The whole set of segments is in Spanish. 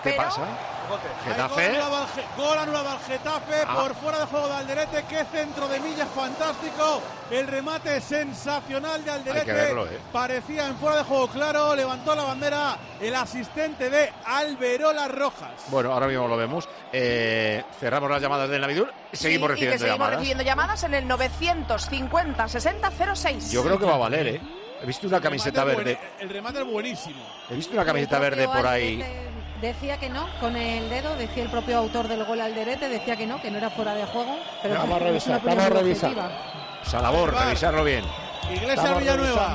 ¿Qué pasa? Getafe. Gol anulado al Getafe por fuera de juego de Alderete. Qué centro de Milla fantástico. El remate sensacional de Alderete. Hay que verlo, Parecía en fuera de juego claro. Levantó la bandera el asistente de Alberola Rojas. Bueno, ahora mismo lo vemos. Cerramos las llamadas del Navidur. Seguimos recibiendo llamadas. Seguimos recibiendo llamadas en el 950 60 06. Yo creo que va a valer, ¿eh? He visto una camiseta verde. El remate es buenísimo. He visto una camiseta verde por ahí. Decía que no, con el dedo, decía el propio autor del gol Alderete, decía que no era fuera de juego. Pero vamos a revisar, O sea, labor, revisarlo bien. Iglesias Villanueva.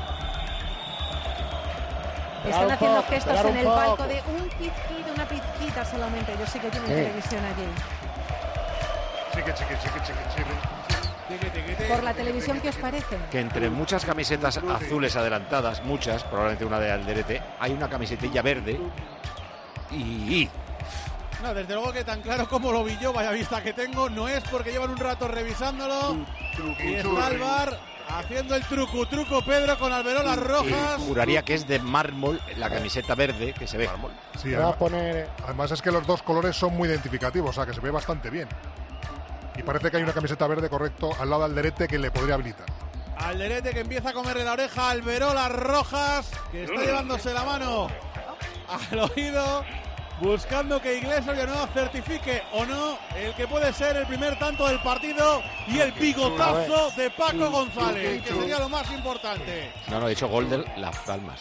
Están haciendo gestos en el palco de una pizquita solamente. Yo sé que tienen televisión allí. ¿Por la televisión qué os parece? Que entre muchas camisetas azules adelantadas, muchas, probablemente una de Alderete, hay una camisetilla verde y... No, desde luego que tan claro como lo vi yo, vaya vista que tengo, no es porque llevan un rato revisándolo y está el VAR haciendo el truco Pedro con Alberola Rojas. Juraría que es de mármol la camiseta verde que se ve. Sí, además es que los dos colores son muy identificativos, o sea que se ve bastante bien. Y parece que hay una camiseta verde, correcto, al lado de Alderete que le podría habilitar. Alderete que empieza a comerle la oreja a Alberola Rojas, que está llevándose la mano al oído, buscando que Iglesias Villanueva certifique o no el que puede ser el primer tanto del partido y el bigotazo de Paco González, que sería lo más importante. No, he dicho gol de Las Palmas.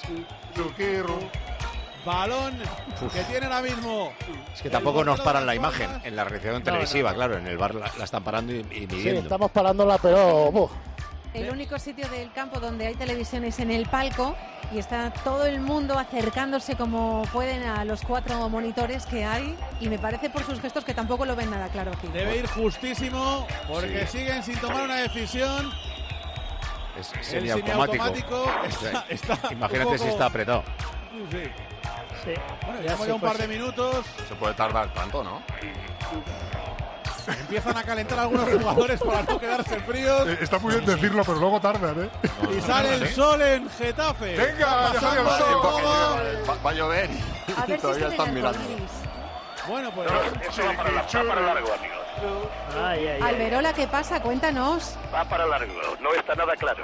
Balón que tiene ahora mismo. Es que tampoco nos paran la imagen en la realización televisiva, claro, en el VAR la están parando y midiendo. Sí, estamos parándola, pero... El único sitio del campo donde hay televisión es en el palco y está todo el mundo acercándose como pueden a los 4 monitores que hay y me parece por sus gestos que tampoco lo ven nada claro aquí. Debe ir justísimo porque siguen sin tomar una decisión. Es semiautomático. Está imagínate si está apretado. Sí. Bueno, llevamos ya un par de minutos. Se puede tardar tanto, ¿no? Empiezan a calentar algunos jugadores para no quedarse fríos. Está muy bien decirlo, pero luego tardan, ¿eh? Y sale el sol en Getafe. ¡Venga! ¡Ya salió el sol! Va a llover a ver todavía si están mirando. Bueno, pues... Eso va para largo, amigos. Alberola, ¿qué pasa? Cuéntanos. Va para largo, no está nada claro.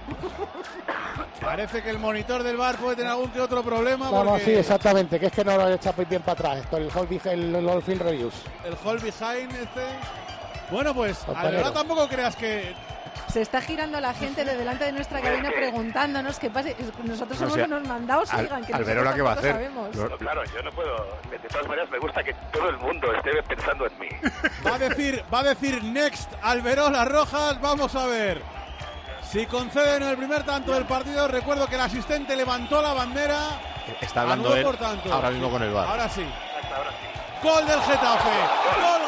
Parece que el monitor del VAR puede tener algún que otro problema. No, sí, exactamente, que es que no lo echa bien para atrás. Esto, el All Field Reviews. El Hold Behind Bueno, pues, Alberola tampoco creas que... Se está girando la gente de delante de nuestra cabina preguntándonos qué pasa. Nosotros somos unos mandados, oigan, que Alberola, ¿qué va a hacer? Sabemos. No, claro, yo no puedo. De todas maneras, me gusta que todo el mundo esté pensando en mí. Va a decir next Alberola Rojas. Vamos a ver si conceden el primer tanto del partido. Recuerdo que el asistente levantó la bandera. Está hablando él ahora mismo con el VAR. Ahora sí. Gol del Getafe. Gol.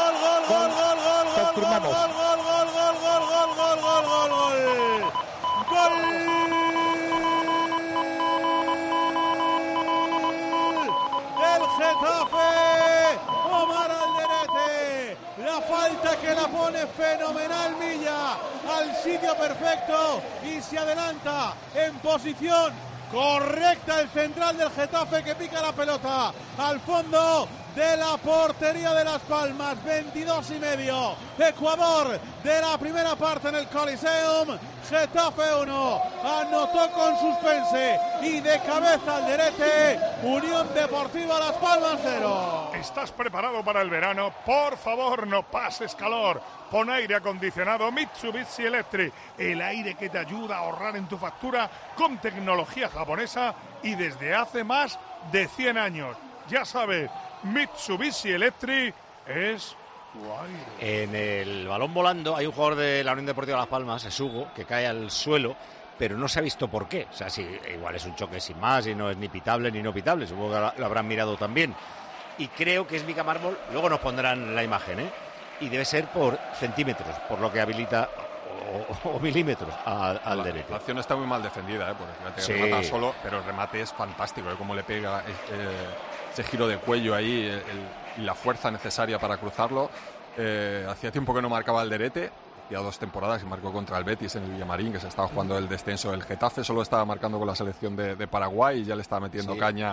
Del Getafe. Omar Alderete. La falta que la pone fenomenal Milla al sitio perfecto y se adelanta en posición correcta el central del Getafe que pica la pelota al fondo de la portería de Las Palmas. 22:30 Ecuador de la primera parte en el Coliseum. Getafe 1 anotó con suspense y de cabeza Alderete. Unión Deportiva Las Palmas 0. ¿Estás preparado para el verano? Por favor, no pases calor. Pon aire acondicionado Mitsubishi Electric, el aire que te ayuda a ahorrar en tu factura con tecnología japonesa y desde hace más de 100 años. Ya sabes, Mitsubishi Electric es tu aire. En el balón volando hay un jugador de la Unión Deportiva Las Palmas, Esugo, que cae al suelo, pero no se ha visto por qué. O sea, si igual es un choque sin más y no es ni pitable ni no pitable, supongo que lo habrán mirado también. Y creo que es Mica Mármol, luego nos pondrán la imagen, ¿eh? Y debe ser por centímetros, por lo que habilita o milímetros al derecho. La acción está muy mal defendida, porque remata solo, pero el remate es fantástico, cómo le pega ese giro de cuello ahí y la fuerza necesaria para cruzarlo. Hacía tiempo que no marcaba Alderete, ya 2 temporadas y marcó contra el Betis en el Villamarín, que se estaba jugando el descenso del Getafe, solo estaba marcando con la selección de Paraguay y ya le estaba metiendo caña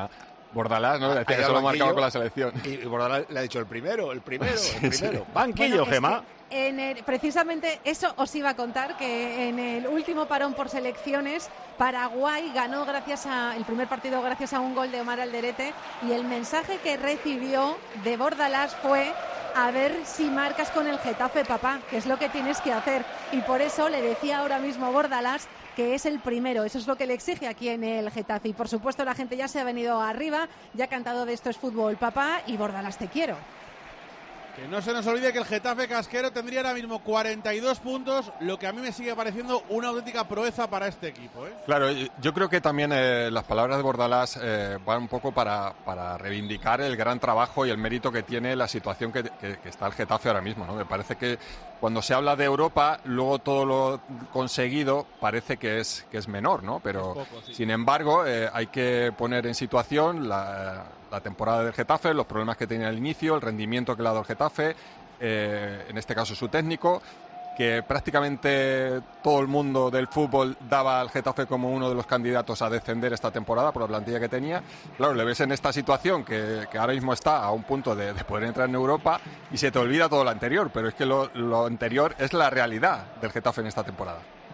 Bordalás, ¿no? Decía que solo marcaba con la selección. Y Bordalás le ha dicho el primero. Banquillo, Gemma. Precisamente eso os iba a contar, que en el último parón por selecciones Paraguay ganó el primer partido gracias a un gol de Omar Alderete, y el mensaje que recibió de Bordalás fue: a ver si marcas con el Getafe, papá, que es lo que tienes que hacer. Y por eso le decía ahora mismo Bordalás que es el primero, eso es lo que le exige aquí en el Getafe. Y por supuesto la gente ya se ha venido arriba, ya ha cantado de esto es fútbol, papá, y Bordalás te quiero. Que no se nos olvide que el Getafe casquero tendría ahora mismo 42 puntos, lo que a mí me sigue pareciendo una auténtica proeza para este equipo, ¿eh? Claro, yo creo que también las palabras de Bordalás van un poco para reivindicar el gran trabajo y el mérito que tiene la situación que está el Getafe ahora mismo, ¿no? Me parece que cuando se habla de Europa, luego todo lo conseguido parece que es menor, ¿no? Pero, poco, sí. Sin embargo, hay que poner en situación la temporada del Getafe, los problemas que tenía al inicio, el rendimiento que le ha dado el Getafe, en este caso su técnico, que prácticamente todo el mundo del fútbol daba al Getafe como uno de los candidatos a descender esta temporada por la plantilla que tenía. Claro, le ves en esta situación que ahora mismo está a un punto de poder entrar en Europa y se te olvida todo lo anterior, pero es que lo anterior es la realidad del Getafe en esta temporada.